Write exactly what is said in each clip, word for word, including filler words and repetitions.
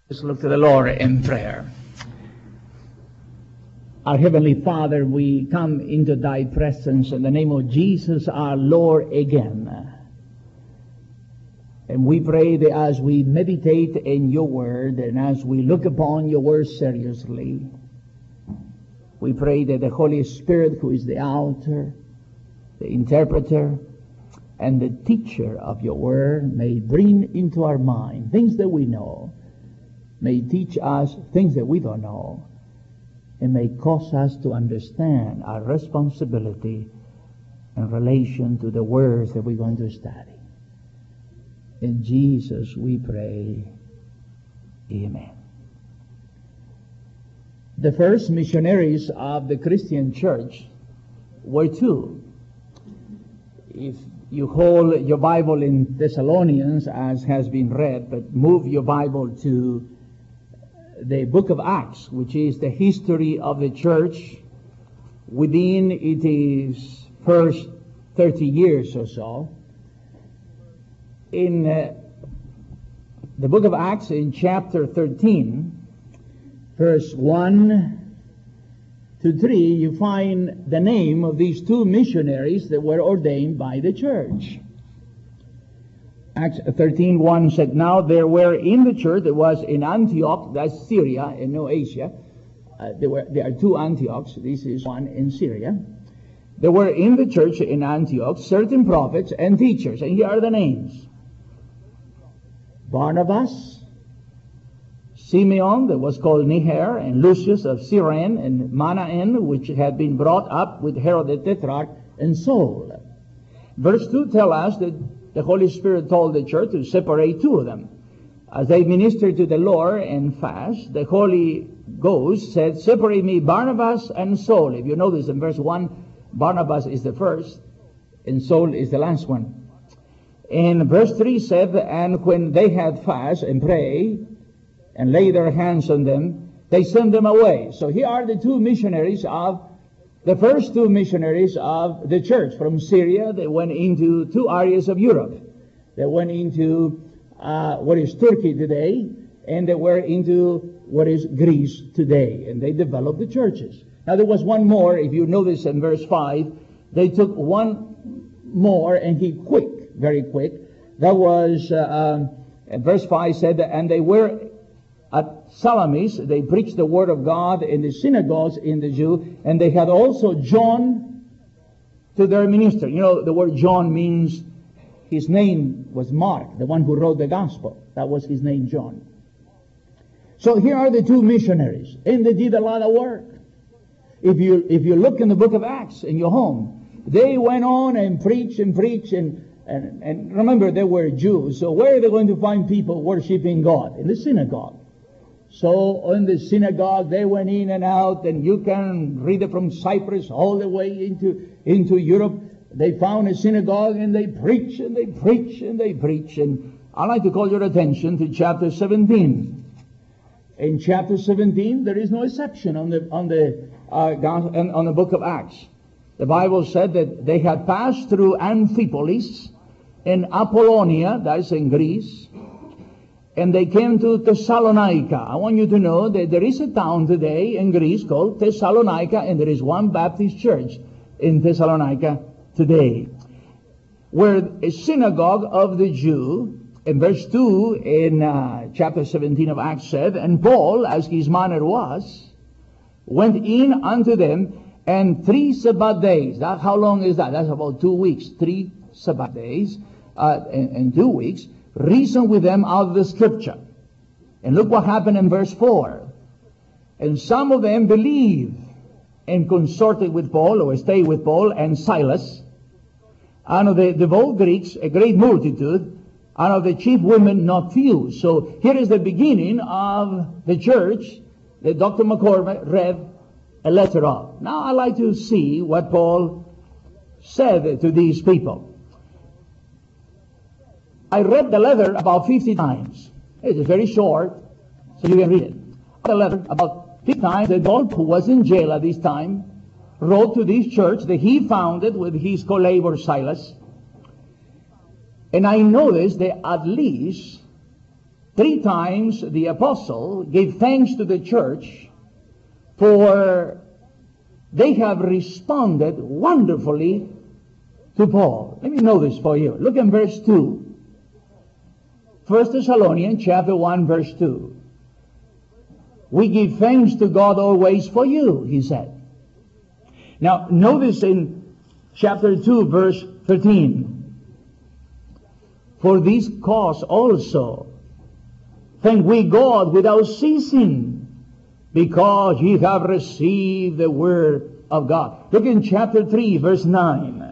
Let's look to the Lord in prayer. Our Heavenly Father, we come into Thy presence in the name of Jesus our Lord again. And we pray that as we meditate in Your Word and as we look upon Your Word seriously, we pray that the Holy Spirit, who is the author, the interpreter, and the teacher of Your Word, may bring into our mind things that we know, may teach us things that we don't know, and may cause us to understand our responsibility in relation to the words that we're going to study. In Jesus we pray. Amen. The first missionaries of the Christian church were two. If you hold your Bible in Thessalonians, as has been read, but move your Bible to the book of Acts, which is the history of the church within its first thirty years or so. In uh, the book of Acts, in chapter thirteen, verse one to three, you find the name of these two missionaries that were ordained by the church. Acts thirteen one said, "Now there were in the church that was in Antioch," that's Syria and no Asia. Uh, there were there are two Antiochs. This is one in Syria. There were in the church in Antioch certain prophets and teachers, and here are the names: Barnabas, Simeon, that was called Niger, and Lucius of Cyrene, and Manaen, which had been brought up with Herod the Tetrarch, and Saul. Verse two tells us that the Holy Spirit told the church to separate two of them. As they ministered to the Lord and fast, the Holy Ghost said, "Separate me Barnabas and Saul." If you notice in verse one, Barnabas is the first, and Saul is the last one. And verse three said, "And when they had fast and prayed, and laid their hands on them, they sent them away." So here are the two missionaries of The first two missionaries of the church from Syria. They went into two areas of Europe. They went into uh, what is Turkey today, and they were into what is Greece today. And they developed the churches. Now there was one more. If you notice in verse five, they took one more, and he quick, very quick. That was, uh, um, verse five said, "And they were at Salamis, they preached the word of God in the synagogues in the Jew, and they had also John to their minister." You know, the word John means his name was Mark, the one who wrote the gospel. That was his name, John. So here are the two missionaries, and they did a lot of work. If you if you look in the book of Acts in your home, they went on and preached and preached, and and, and remember, they were Jews. So where are they going to find people worshiping God? In the synagogue. So in the synagogue, they went in and out, and you can read it from Cyprus all the way into, into Europe. They found a synagogue, and they preach, and they preach, and they preach. And I'd like to call your attention to chapter seventeen. In chapter seventeen, there is no exception on the, on the, uh, on the book of Acts. The Bible said that they had passed through Amphipolis and Apollonia, that's in Greece, and they came to Thessalonica. I want you to know that there is a town today in Greece called Thessalonica, and there is one Baptist church in Thessalonica today, where a synagogue of the Jew, in verse two in uh, chapter seventeen of Acts said, "And Paul, as his manner was, went in unto them, and three Sabbath days." That, how long is that? That's about two weeks. Three Sabbath days uh, in, in two weeks. "Reason with them out of the scripture." And look what happened in verse four. "And some of them believed and consorted with Paul," or stayed with Paul and Silas, "and of the devout Greeks a great multitude, and of the chief women not few." So here is the beginning of the church that Doctor McCormick read a letter of. Now I'd like to see what Paul said to these people. I read the letter about fifty times. It is very short, so you can read it. The letter about fifty times. The Paul, who was in jail at this time, wrote to this church that he founded with his co-laborer Silas. And I noticed that at least Three times the apostle gave thanks to the church for they have responded wonderfully to Paul. Let me know this for you. Look in verse two. First Thessalonians chapter one, verse two. We give thanks to God always for you, he said. Now, notice in chapter two, verse thirteen. For this cause also thank we God without ceasing, because ye have received the word of God. Look in chapter three, verse nine.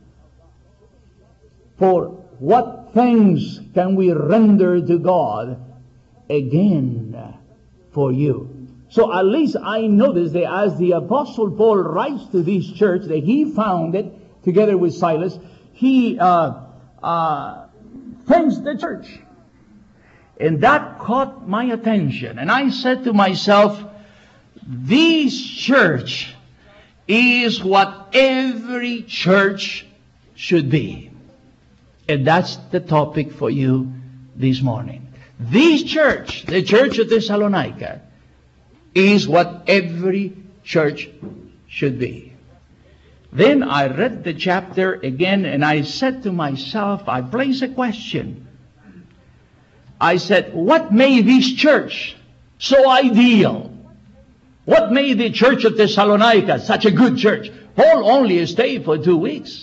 For what thanks can we render to God again for you? So at least I notice that as the Apostle Paul writes to this church that he founded together with Silas, he uh, uh, thanks the church. And that caught my attention. And I said to myself, this church is what every church should be. And that's the topic for you this morning. This church, the church of Thessalonica, is what every church should be. Then I read the chapter again and I said to myself, I placed a question. I said, what made this church so ideal? What made the church of Thessalonica such a good church? Paul only stayed for two weeks.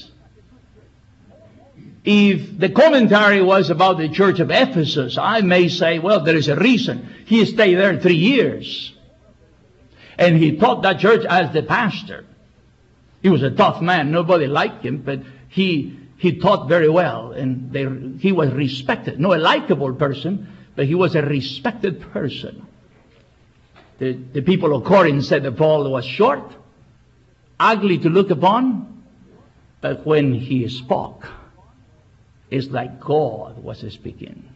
If the commentary was about the church of Ephesus, I may say, well, there is a reason. He stayed there three years. And he taught that church as the pastor. He was a tough man. Nobody liked him, but he he taught very well. And they, he was respected. No, a likable person, but he was a respected person. The, the people of Corinth said that Paul was short, ugly to look upon, but when he spoke, it's like God was speaking.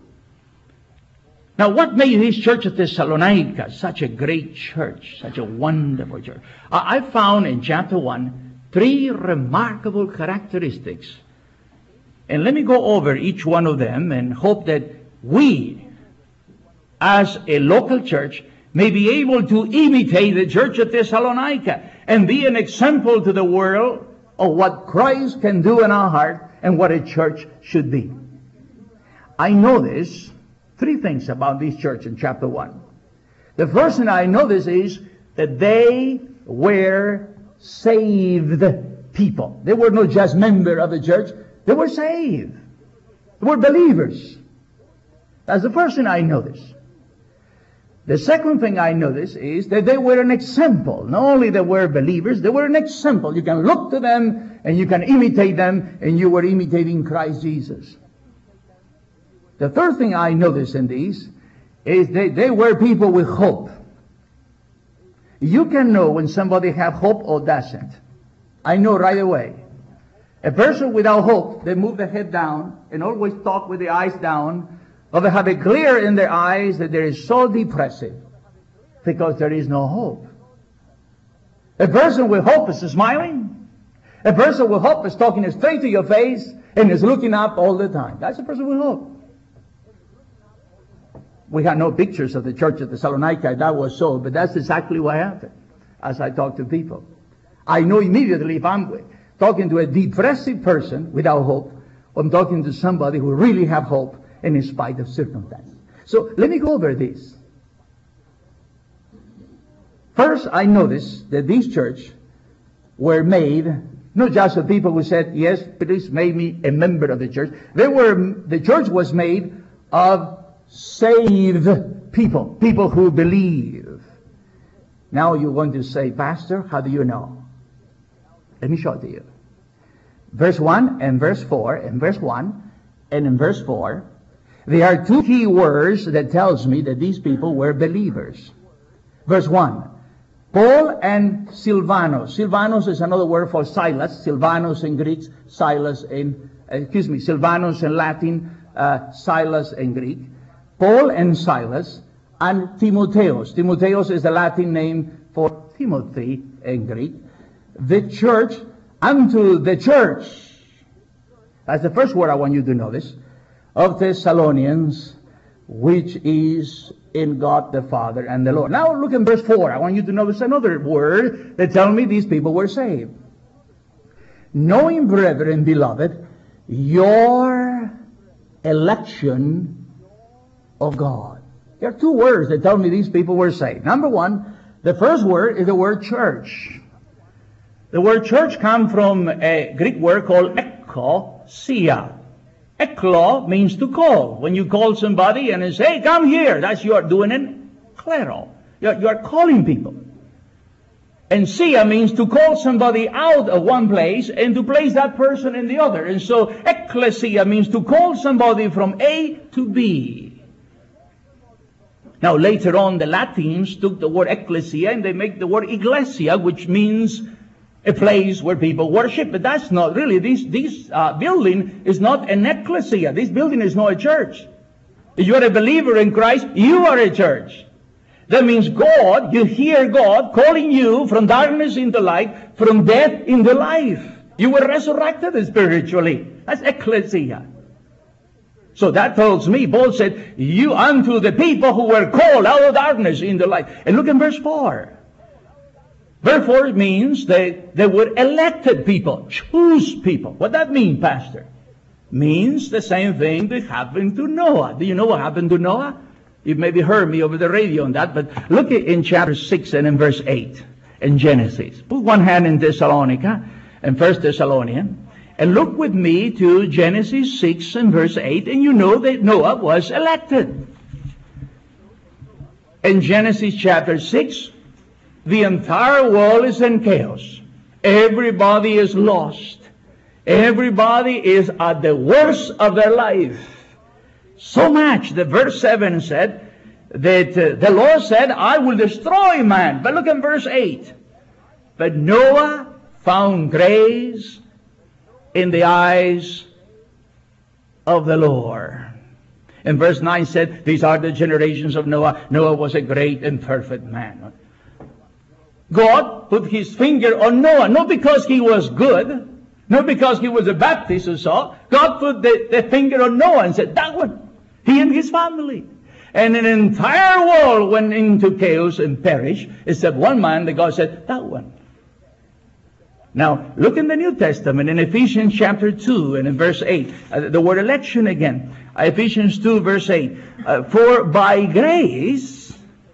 Now, what made this church of Thessalonica such a great church, such a wonderful church? I found in chapter one three remarkable characteristics. And let me go over each one of them and hope that we, as a local church, may be able to imitate the church of Thessalonica and be an example to the world of what Christ can do in our heart and what a church should be. I notice three things about this church in chapter one. The first thing I notice is that they were saved people. They were not just members of the church. They were saved. They were believers. That's the first thing I notice. The second thing I notice is that they were an example. Not only they were believers, they were an example. You can look to them and you can imitate them, and you were imitating Christ Jesus. The third thing I notice in these is that they were people with hope. You can know when somebody have hope or doesn't. I know right away. A person without hope, they move the head down and always talk with the eyes down, or they have it clear in their eyes that there is so depressive because there is no hope. A person with hope is smiling. A person with hope is talking straight to your face and is looking up all the time. That's a person with hope. We had no pictures of the church of Thessalonica. That was so, but that's exactly what happened as I talk to people. I know immediately if I'm talking to a depressive person without hope, or I'm talking to somebody who really have hope in spite of circumstances. So let me go over this. First, I noticed that this church were made not just of people who said, yes, please make me a member of the church. They were, the church was made of saved people, people who believe. Now you're going to say, Pastor, how do you know? Let me show it to you. Verse one and verse four, in verse one and in verse four, there are two key words that tells me that these people were believers. Verse one, Paul and Silvanus. Silvanus is another word for Silas. Silvanus in Greek, Silas in, excuse me, Silvanus in Latin, uh, Silas in Greek. Paul and Silas and Timotheus. Timotheus is the Latin name for Timothy in Greek. The church, unto the church. That's the first word I want you to notice. Of Thessalonians, which is in God the Father and the Lord. Now look in verse four. I want you to notice another word that tells me these people were saved. Knowing, brethren, beloved, your election of God. There are two words that tell me these people were saved. Number one, the first word is the word church. The word church comes from a Greek word called ekkousia. Ekklo means to call. When you call somebody and they say, hey, come here, that's you are doing an klero. You are, you are calling people. And sia means to call somebody out of one place and to place that person in the other. And so ekklesia means to call somebody from A to B. Now later on the Latins took the word ecclesia and they make the word iglesia, which means a place where people worship. But that's not really, this, this uh, building is not an ecclesia. This building is not a church. If you are a believer in Christ, you are a church. That means God, you hear God calling you from darkness into light, from death into life. You were resurrected spiritually. That's ecclesia. So that tells me, Paul said, you unto the people who were called out of darkness into light. And look in verse four. Verse four means they, they were elected people, choose people. What that mean, Pastor? Means the same thing that happened to Noah. Do you know what happened to Noah? You've maybe heard me over the radio on that, but look in chapter six and in verse eight in Genesis. Put one hand in Thessalonica and First Thessalonians. And look with me to Genesis six and verse eight, and you know that Noah was elected. In Genesis chapter six, the entire world is in chaos. Everybody is lost. Everybody is at the worst of their life. So much that verse seven said that uh, the Lord said, I will destroy man. But look in verse eight. But Noah found grace in the eyes of the Lord. And verse nine said, these are the generations of Noah. Noah was a great and perfect man. God put his finger on Noah, not because he was good, not because he was a Baptist or so. God put the, the finger on Noah and said, that one, he and his family. And an entire world went into chaos and perished, except one man that God said, that one. Now, look in the New Testament, in Ephesians chapter two and in verse eight, uh, the word election again. Uh, Ephesians two verse eight. Uh, For by grace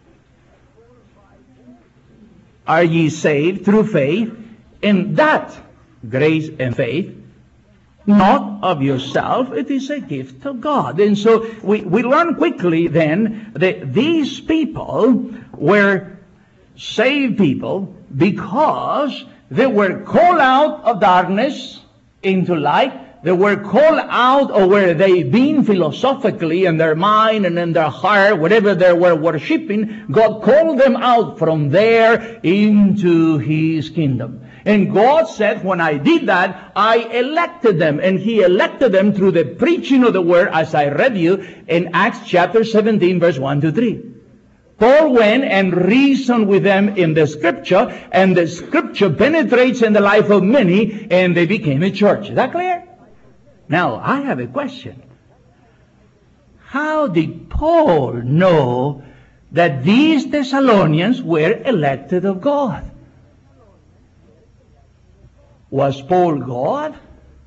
are ye saved through faith, and that grace and faith, not of yourself, it is a gift of God. And so we, we learn quickly then that these people were saved people because they were called out of darkness into light. They were called out of where they've been philosophically in their mind and in their heart, whatever they were worshiping. God called them out from there into His kingdom. And God said, when I did that, I elected them. And He elected them through the preaching of the Word, as I read you in Acts chapter seventeen, verse one to three. Paul went and reasoned with them in the Scripture, and the Scripture penetrates in the life of many, and they became a church. Is that clear? Now, I have a question. How did Paul know that these Thessalonians were elected of God? Was Paul God?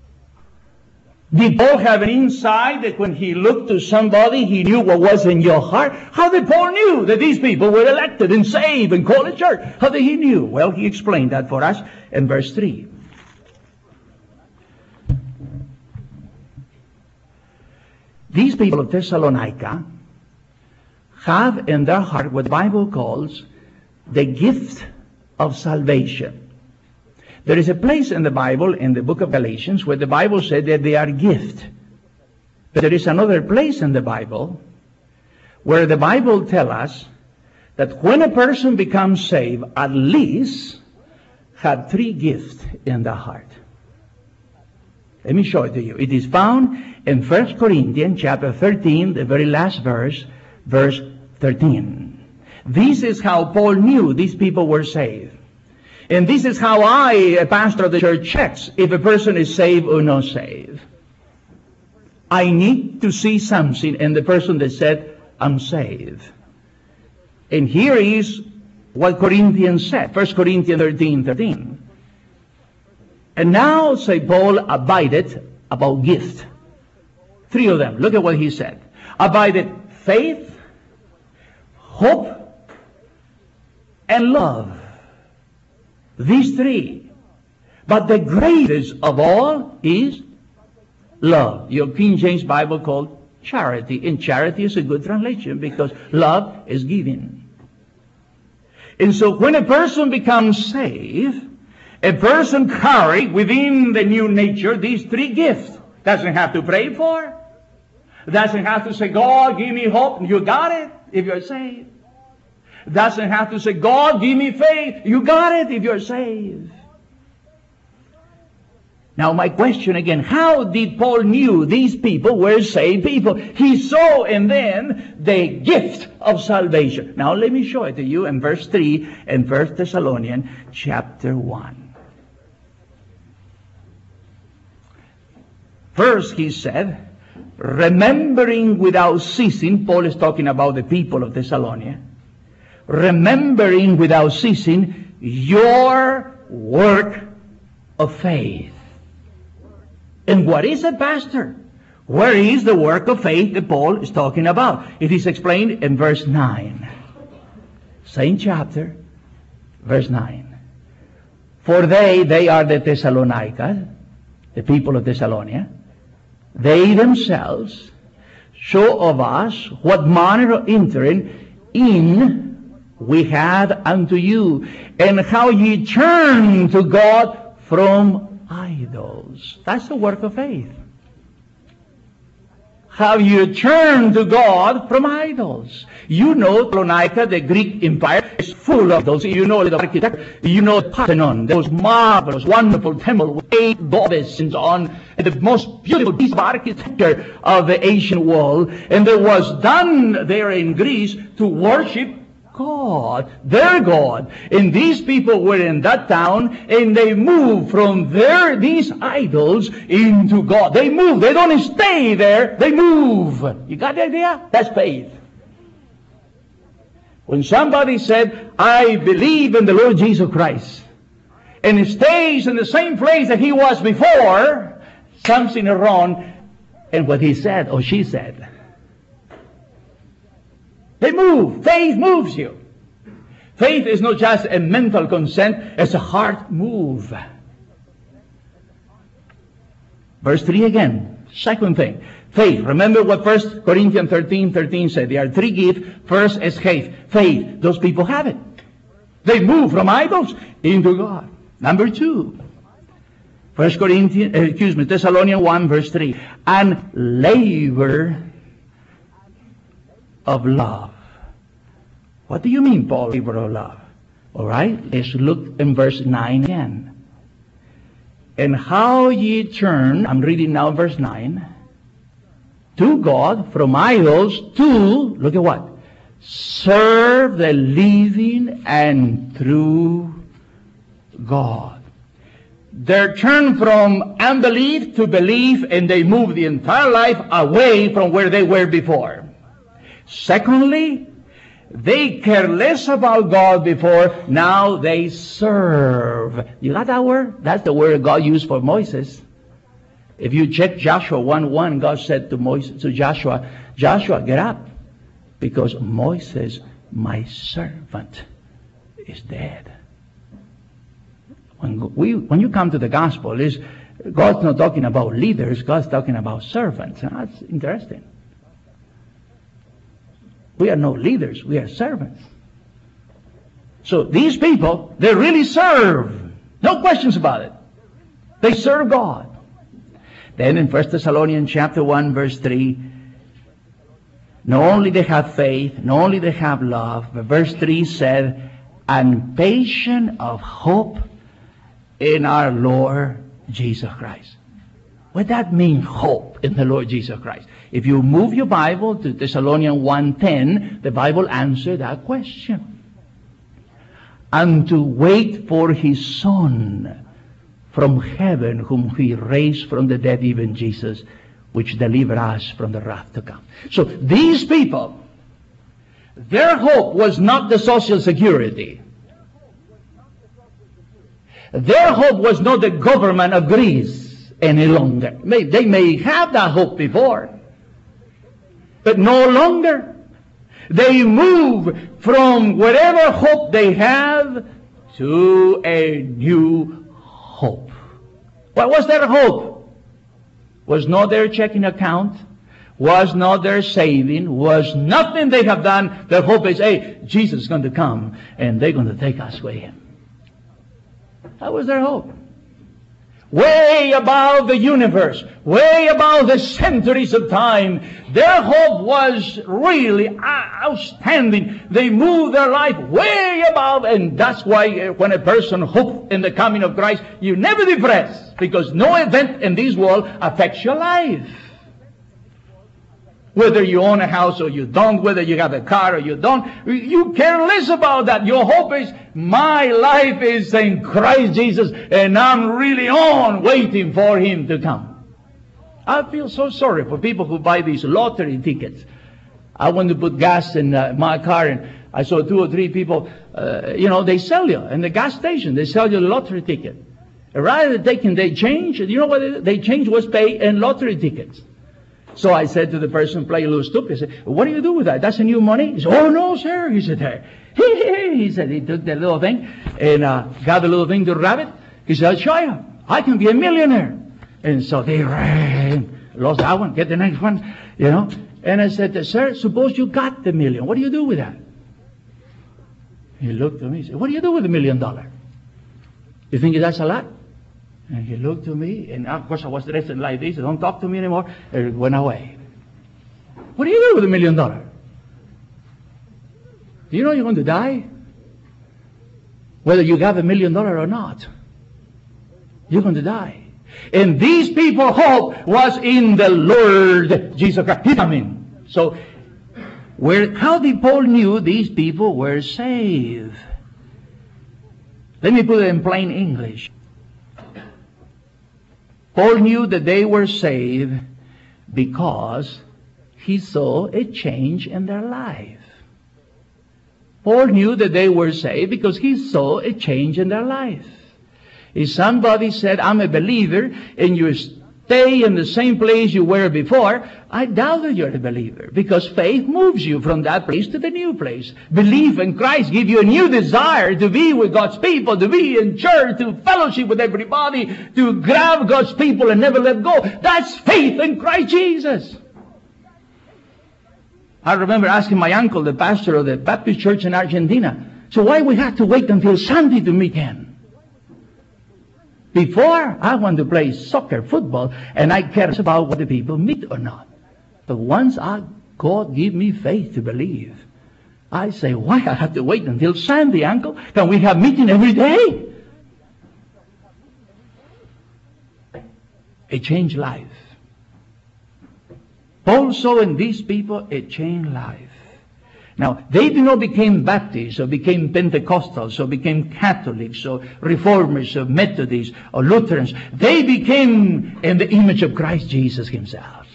Did Paul have an insight that when he looked to somebody, he knew what was in your heart? How did Paul knew that these people were elected and saved and called a church? How did he knew? Well, he explained that for us in verse three. These people of Thessalonica have in their heart what the Bible calls the gift of salvation. There is a place in the Bible, in the book of Galatians, where the Bible said that they are gift. But there is another place in the Bible where the Bible tells us that when a person becomes saved, at least had three gifts in the heart. Let me show it to you. It is found in First Corinthians chapter thirteen, the very last verse, verse thirteen. This is how Paul knew these people were saved. And this is how I, a pastor of the church, checks if a person is saved or not saved. I need to see something in the person that said, I'm saved. And here is what Corinthians said, First Corinthians thirteen thirteen. And now, say Paul, abideth about gift. Three of them. Look at what he said. Abideth faith, hope, and love. These three. But the greatest of all is love. Your King James Bible called charity. And charity is a good translation because love is giving. And so when a person becomes saved, a person carries within the new nature these three gifts. Doesn't have to pray for. Doesn't have to say, God, give me hope. You got it if you're saved. Doesn't have to say, God, give me faith. You got it if you're saved. Now my question again, how did Paul knew these people were saved people? He saw in them the gift of salvation. Now let me show it to you in verse three in First Thessalonians chapter one. First he said, remembering without ceasing, Paul is talking about the people of Thessalonica, remembering without ceasing your work of faith. And what is it, Pastor? Where is the work of faith that Paul is talking about? It is explained in verse nine. Same chapter, verse nine. For they, they are the Thessalonica, the people of Thessalonica. They themselves show of us what manner of entering in we had unto you, and how ye turn to God from idols. That's the work of faith. How you turn to God from idols. You know, Thessalonica, the Greek Empire, is full of those. You know the architecture. You know Parthenon, those marvelous, wonderful temple with eight goddesses and so on, and the most beautiful piece of architecture of the ancient world. And there was done there in Greece to worship God, their God. And these people were in that town, and they moved from their, these idols into God. They move. They don't stay there. They move. You got the idea? That's faith. When somebody said, I believe in the Lord Jesus Christ, and he stays in the same place that he was before, something is wrong in what he said or she said. They move. Faith moves you. Faith is not just a mental consent, it's a heart move. Verse three again. Second thing. Faith. Remember what First Corinthians thirteen thirteen said. There are three gifts. First is faith. Faith. Those people have it. They move from idols into God. Number two. First Corinthians, uh, excuse me, Thessalonians one verse three. And labor of love. What do you mean, Paul, labor of love? All right, let's look in verse nine again. And how ye turn, I'm reading now verse nine, to God from idols to, look at what? Serve the living and true God. They're turned from unbelief to belief, and they move the entire life away from where they were before. Secondly, they care less about God before, now they serve. You got that word? That's the word God used for Moses. If you check Joshua one one, God said to Moses, to Joshua, Joshua, get up, because Moses, my servant, is dead. When we, when you come to the gospel, is God's not talking about leaders, God's talking about servants. And that's interesting. We are no leaders, we are servants. So these people, they really serve. No questions about it. They serve God. Then in First Thessalonians chapter one verse three, not only they have faith, not only they have love, but verse three said, and patient of hope in our Lord Jesus Christ. What does that mean, hope in the Lord Jesus Christ? If you move your Bible to Thessalonians one ten, the Bible answers that question. And to wait for His Son from heaven, whom He raised from the dead, even Jesus, which delivered us from the wrath to come. So these people, Their hope was not the Social Security. Their hope was not the government of Greece any longer. They may have that hope before, but no longer. They move from whatever hope they have to a new hope. What was their hope? Was not their checking account, was not their saving, was nothing they have done. Their hope is, hey, Jesus is going to come and they're going to take us with him. That was their hope. Way above the universe, way above the centuries of time, their hope was really outstanding. They moved their life way above, and that's why when a person hopes in the coming of Christ, you're never depressed, because no event in this world affects your life. Whether you own a house or you don't, whether you have a car or you don't, you care less about that. Your hope is, my life is in Christ Jesus, and I'm really on waiting for him to come. I feel so sorry for people who buy these lottery tickets. I went to put gas in uh, my car, and I saw two or three people, uh, you know, they sell you in the gas station. They sell you a lottery ticket. Rather than taking they change, you know what they, they change was pay in lottery tickets. So I said to the person, play a little stupid, I said, what do you do with that? That's a new money? He said, oh no, sir. He said, hey, he said, he took that little thing and uh, got the little thing to rub it. He said, I'll show you. I can be a millionaire. And so they ran, lost that one, get the next one, you know. And I said, sir, suppose you got the million. What do you do with that? He looked at me and said, what do you do with a million dollars? You think that's a lot? And he looked to me, and of course I was dressed like this. Don't talk to me anymore. And went away. What do you do with a million dollars? Do you know you're going to die? Whether you have a million dollars or not, you're going to die. And these people's hope was in the Lord Jesus Christ. He's coming. So, where, how did Paul knew these people were saved? Let me put it in plain English. Paul knew that they were saved because he saw a change in their life. Paul knew that they were saved because he saw a change in their life. If somebody said, I'm a believer, and you stay in the same place you were before, I doubt that you're a believer, because faith moves you from that place to the new place. Belief in Christ gives you a new desire to be with God's people, to be in church, to fellowship with everybody, to grab God's people and never let go. That's faith in Christ Jesus. I remember asking my uncle, the pastor of the Baptist church in Argentina, so why we have to wait until Sunday to meet him? Before, I want to play soccer, football, and I care about whether people meet or not. But once I, God give me faith to believe, I say, why I have to wait until Sunday, uncle? Can we have meeting every day? A changed life. Paul saw in these people a changed life. Now, they did not become Baptists or became Pentecostals or became Catholics or Reformers or Methodists or Lutherans. They became in the image of Christ Jesus himself.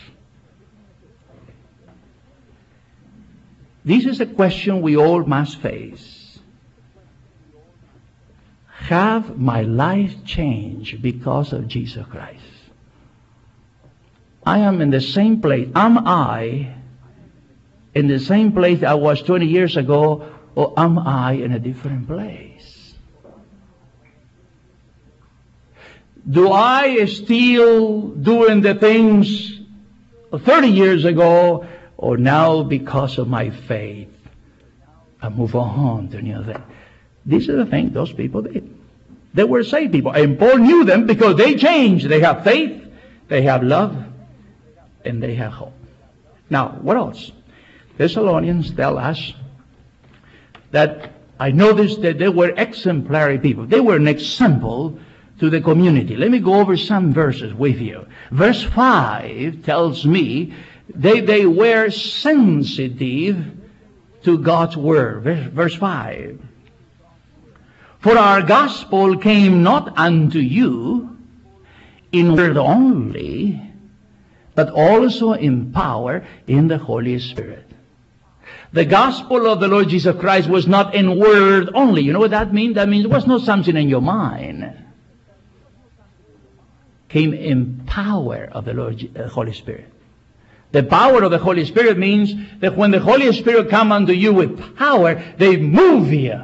This is a question we all must face. Have my life changed because of Jesus Christ? I am in the same place. Am I in the same place I was twenty years ago, or am I in a different place? Do I still doing the things thirty years ago, or now because of my faith I move on to new things? These are the things those people did. They were saved people, and Paul knew them because they changed. They have faith, they have love, and they have hope. Now, what else? Thessalonians tell us that I noticed that they were exemplary people. They were an example to the community. Let me go over some verses with you. Verse five tells me they, they were sensitive to God's word. Verse, verse five. For our gospel came not unto you in word only, but also in power in the Holy Spirit. The gospel of the Lord Jesus Christ was not in word only. You know what that means? That means it was not something in your mind. It came in power of the Lord uh, Holy Spirit. The power of the Holy Spirit means that when the Holy Spirit comes unto you with power, they move you.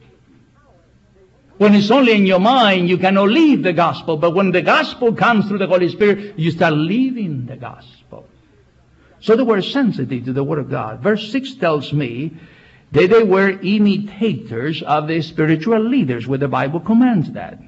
When it's only in your mind, you cannot leave the gospel. But when the gospel comes through the Holy Spirit, you start living the gospel. So they were sensitive to the Word of God. Verse six tells me that they were imitators of the spiritual leaders, where the Bible commands that.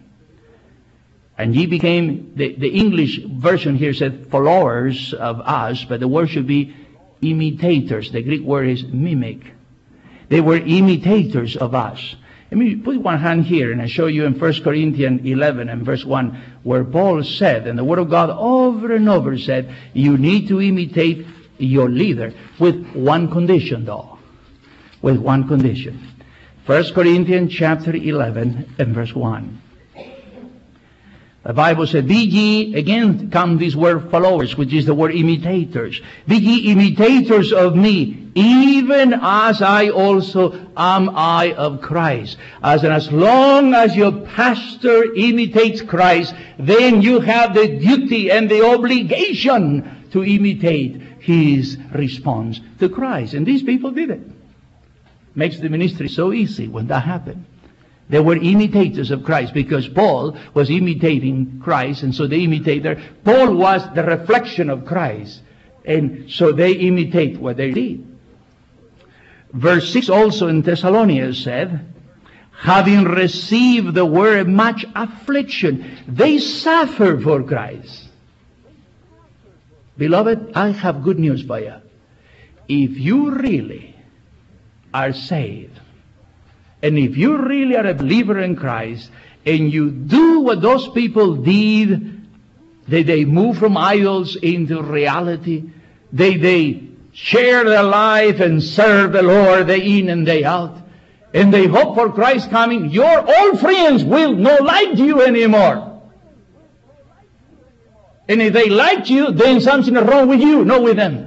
And ye became, the, the English version here said followers of us, but the word should be imitators. The Greek word is mimic. They were imitators of us. Let me put one hand here and I show you in First Corinthians eleven and verse one, where Paul said, and the Word of God over and over said, you need to imitate your leader with one condition though. With one condition. First Corinthians chapter eleven and verse one. The Bible said, be ye, again come this word followers, which is the word imitators. Be ye imitators of me, even as I also am I of Christ. As, and as long as your pastor imitates Christ, then you have the duty and the obligation to imitate his response to Christ. And these people did it. Makes the ministry so easy when that happened. They were imitators of Christ because Paul was imitating Christ, and so they imitated. Paul was the reflection of Christ, and so they imitate what they did. Verse six also in Thessalonians said, having received the word much affliction, they suffer for Christ. Beloved, I have good news for you. If you really are saved, and if you really are a believer in Christ, and you do what those people did, they, they move from idols into reality, they, they share their life and serve the Lord day in and day out, and they hope for Christ's coming, your old friends will not like you anymore. And if they like you, then something is wrong with you, not with them.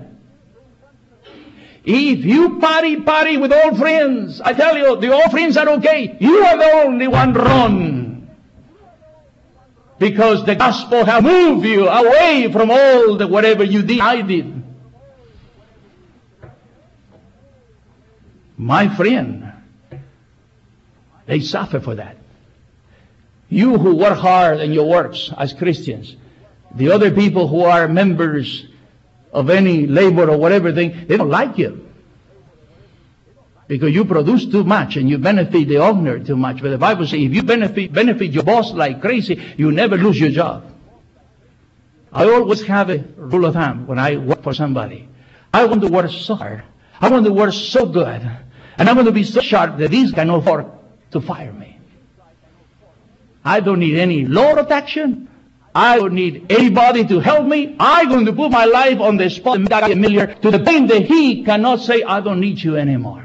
If you party, party with old friends, I tell you, the old friends are okay. You are the only one wrong. Because the gospel has moved you away from all the whatever you did, I did. My friend, they suffer for that. You who work hard in your works as Christians, the other people who are members of any labor or whatever thing, they don't like you. Because you produce too much and you benefit the owner too much. But the Bible says if you benefit, benefit your boss like crazy, you never lose your job. I always have a rule of thumb when I work for somebody. I want to work so hard. I want to work so good. And I want to be so sharp that these cannot afford to fire me. I don't need any law protection. I don't need anybody to help me. I'm going to put my life on the spot and make a million to the point that he cannot say, I don't need you anymore.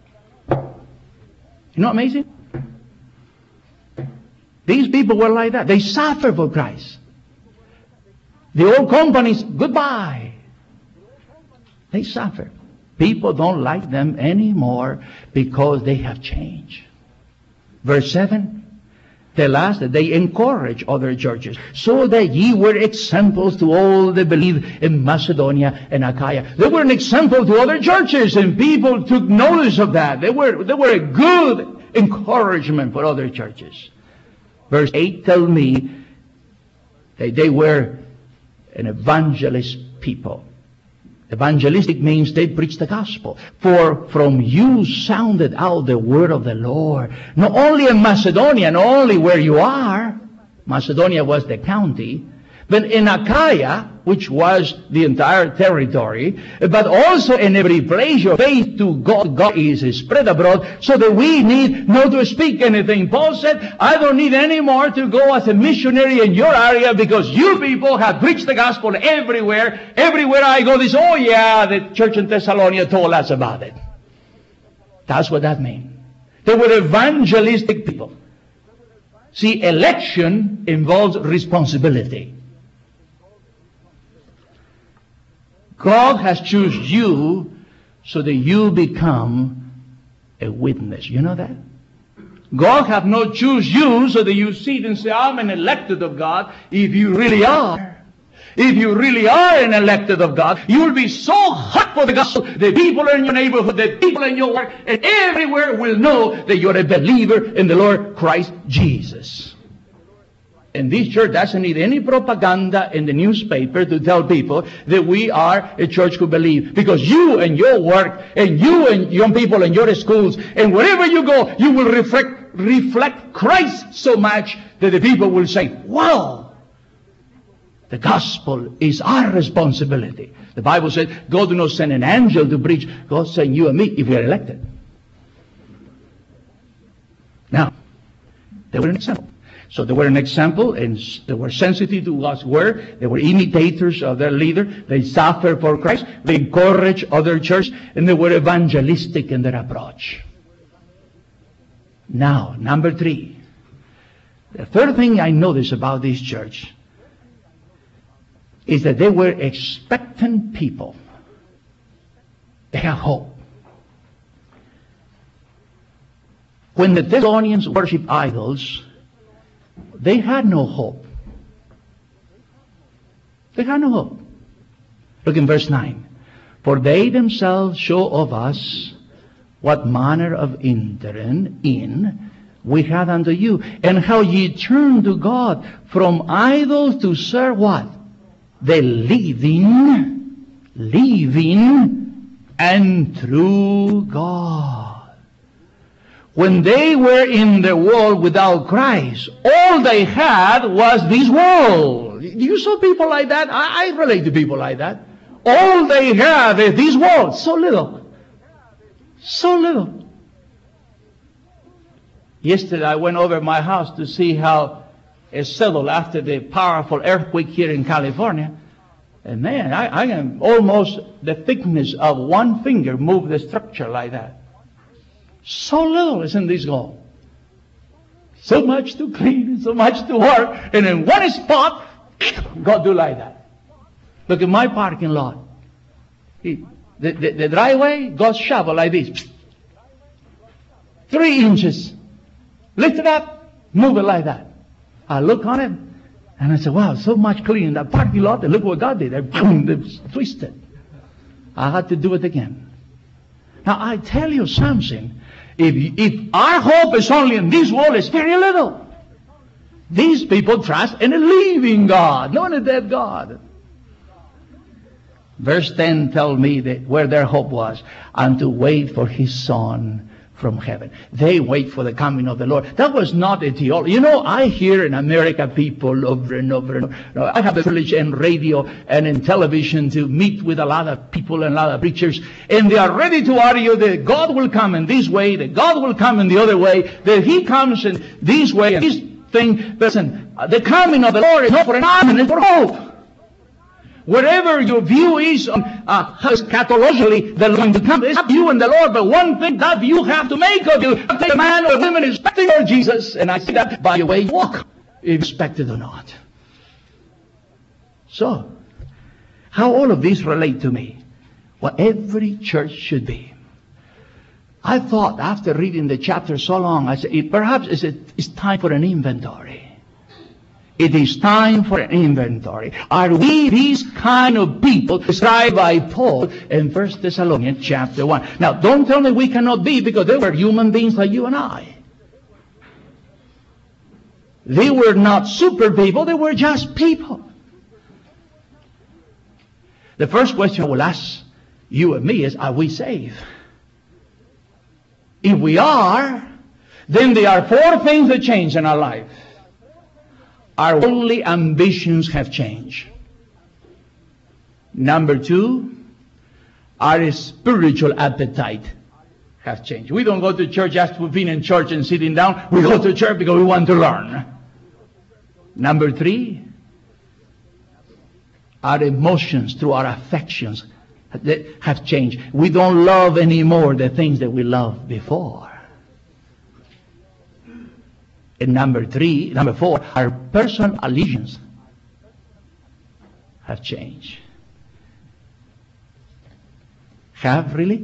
You know amazing? These people were like that. They suffer for Christ. The old companies, goodbye. They suffer. People don't like them anymore because they have changed. Verse seven. Tell us that they encourage other churches, so that ye were examples to all that believe in Macedonia and Achaia. They were an example to other churches, and people took notice of that. They were, they were a good encouragement for other churches. Verse eight tells me that they were an evangelist people. Evangelistic means they preach the gospel. For from you sounded out the word of the Lord. Not only in Macedonia, not only where you are. Macedonia was the county. But in Achaia, which was the entire territory, but also in every place your faith to God, God is spread abroad, so that we need not to speak anything. Paul said, I don't need any more to go as a missionary in your area because you people have preached the gospel everywhere. Everywhere I go, this, oh yeah, the church in Thessalonica told us about it. That's what that means. They were evangelistic people. See, election involves responsibility. God has chosen you so that you become a witness. You know that? God have not choose you so that you sit and say, I'm an elected of God. If you really are, if you really are an elected of God, you will be so hot for the gospel, the people in your neighborhood, the people in your work, and everywhere will know that you're a believer in the Lord Christ Jesus. And this church doesn't need any propaganda in the newspaper to tell people that we are a church who believe. Because you and your work, and you and young people in your schools, and wherever you go, you will reflect, reflect Christ so much that the people will say, wow! The gospel is our responsibility. The Bible says, God do not send an angel to preach. God send you and me if we are elected. Now, they were an example. So they were an example, and they were sensitive to God's word. They were imitators of their leader. They suffered for Christ. They encouraged other churches, and they were evangelistic in their approach. Now, number three. The third thing I noticed about this church is that they were expectant people. They had hope. When the Thessalonians worshiped idols, they had no hope. They had no hope. Look in verse nine. For they themselves show of us what manner of entering in we had unto you, and how ye turned to God from idols to serve what? The living, living, and true God. When they were in the world without Christ, all they had was this world. You saw people like that? I, I relate to people like that. All they have is this world. So little. So little. Yesterday I went over my house to see how it settled after the powerful earthquake here in California. And man, I, I can almost the thickness of one finger move the structure like that. So little is in this goal. So much to clean, so much to work, and in one spot, God do like that. Look at my parking lot. He, the, the, the driveway, God shovel like this. Three inches. Lift it up, move it like that. I look on it, and I said, wow, so much cleaning that parking lot, and look what God did. They, boom, they twisted. I had to do it again. Now, I tell you something. If, if our hope is only in this world, it's very little. These people trust in a living God, not a dead God. Verse ten tells me that where their hope was, and to wait for His Son from heaven. They wait for the coming of the Lord. That was not a theology. You know, I hear in America people over and over and over. I have the privilege in radio and in television to meet with a lot of people and a lot of preachers, and they are ready to argue that God will come in this way, that God will come in the other way, that He comes in this way and this thing. Listen, the coming of the Lord is not for an arm, it's for hope. Wherever your view is on uh, how eschatologically they're going to come, it's up to you and the Lord. But one thing that you have to make of you, a man or woman is expecting Lord Jesus, and I see that by the way you walk, if you expect it or not. So, how all of these relate to me? What every church should be. I thought after reading the chapter so long, I said, perhaps it's, a, it's time for an inventory. It is time for an inventory. Are we these kind of people described by Paul in First Thessalonians chapter one? Now, don't tell me we cannot be, because they were human beings like you and I. They were not super people, they were just people. The first question I will ask you and me is, are we saved? If we are, then there are four things that change in our life. Our worldly ambitions have changed. Number two, our spiritual appetite has changed. We don't go to church just for being in church and sitting down. We go to church because we want to learn. Number three, our emotions through our affections have changed. We don't love anymore the things that we loved before. And number three, number four, our personal allegiance have changed. have really?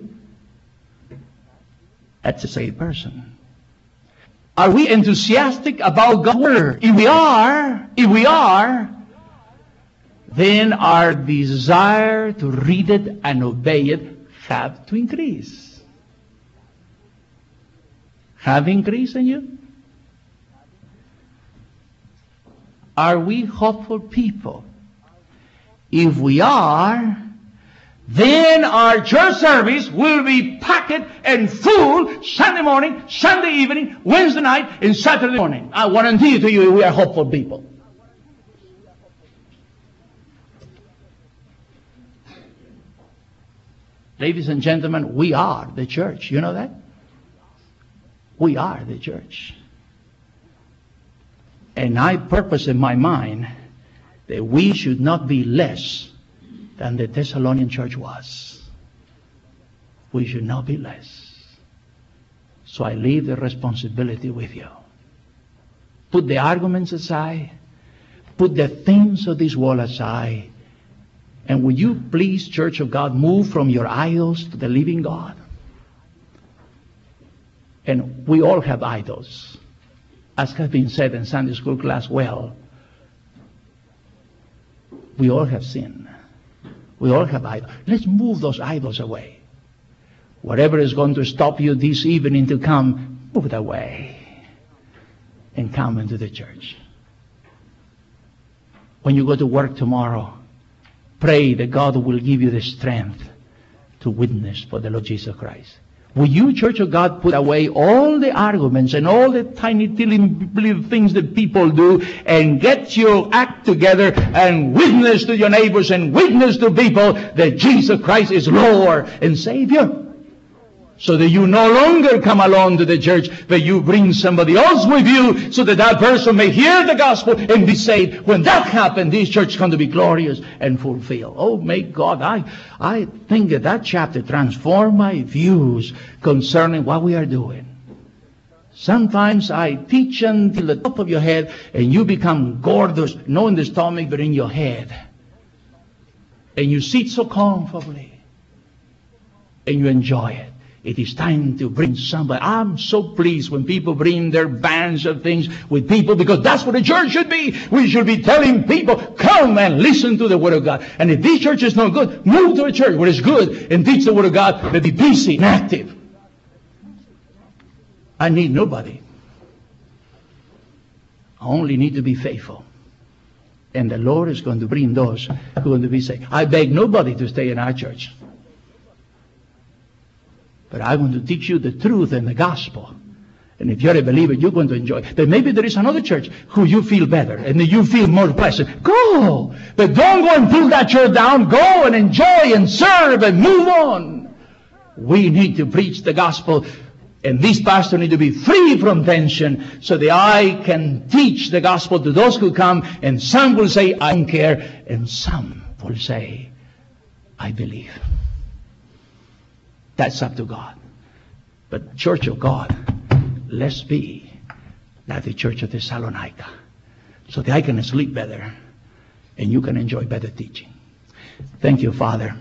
That's a saved person. Are we enthusiastic about God's Word? If we are, if we are, then our desire to read it and obey it have to increase. Have increased in you? Are we hopeful people? If we are, then our church service will be packed and full Sunday morning, Sunday evening, Wednesday night, and Saturday morning. I guarantee to you we are hopeful people. Ladies and gentlemen, we are the church. You know that? We are the church. And I purpose in my mind that we should not be less than the Thessalonian church was. We should not be less. So I leave the responsibility with you. Put the arguments aside. Put the things of this world aside. And will you please, Church of God, move from your idols to the living God? And we all have idols. As has been said in Sunday school class, well, we all have sin. We all have idols. Let's move those idols away. Whatever is going to stop you this evening to come, move it away and come into the church. When you go to work tomorrow, pray that God will give you the strength to witness for the Lord Jesus Christ. Will you, Church of God, put away all the arguments and all the tiny little things that people do and get your act together and witness to your neighbors and witness to people that Jesus Christ is Lord and Savior? So that you no longer come alone to the church, but you bring somebody else with you so that that person may hear the gospel and be saved. When that happens, this church is going to be glorious and fulfilled. Oh, may God, I, I think that that chapter transformed my views concerning what we are doing. Sometimes I teach until the top of your head and you become gorgeous, not in the stomach, but in your head. And you sit so comfortably and you enjoy it. It is time to bring somebody. I'm so pleased when people bring their bands of things with people, because that's what the church should be. We should be telling people, come and listen to the Word of God. And if this church is not good, move to a church where it's good and teach the Word of God, but be busy and active. I need nobody. I only need to be faithful. And the Lord is going to bring those who are going to be saved. I beg nobody to stay in our church. But I want to teach you the truth and the gospel. And if you're a believer, you're going to enjoy it. But maybe there is another church who you feel better and you feel more blessed. Go! But don't go and pull that church down. Go and enjoy and serve and move on. We need to preach the gospel. And this pastor needs to be free from tension so that I can teach the gospel to those who come. And some will say, I don't care. And some will say, I believe. That's up to God. But Church of God, let's be like the Church of Thessalonica, so that I can sleep better and you can enjoy better teaching. Thank you, Father.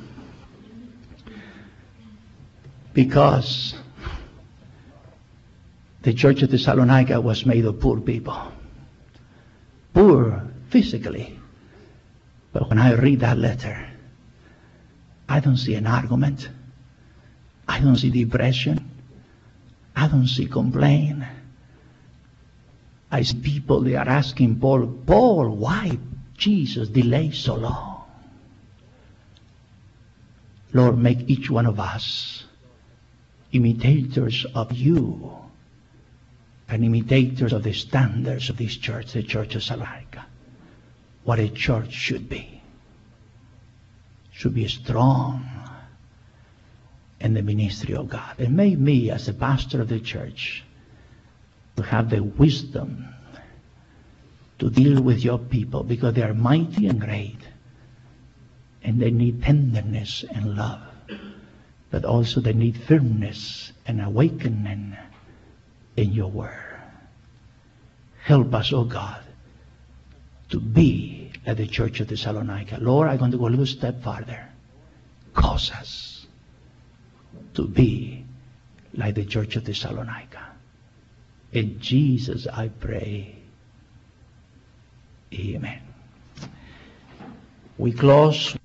Because the Church of Thessalonica was made of poor people. Poor physically. But when I read that letter, I don't see an argument. I don't see depression. I don't see complaint. I see people, they are asking Paul, Paul, why Jesus delayed so long? Lord, make each one of us imitators of you and imitators of the standards of this church, the Church of Thessalonica. What a church should be. Should be strong in the ministry of God. And may me, as a pastor of the church, to have the wisdom to deal with your people, because they are mighty and great, and they need tenderness and love, but also they need firmness and awakening in your word. Help us, oh God, to be at the Church of Thessalonica. Lord, I'm going to go a little step farther. Cause us to be like the church of Thessalonica. In Jesus I pray. Amen. We close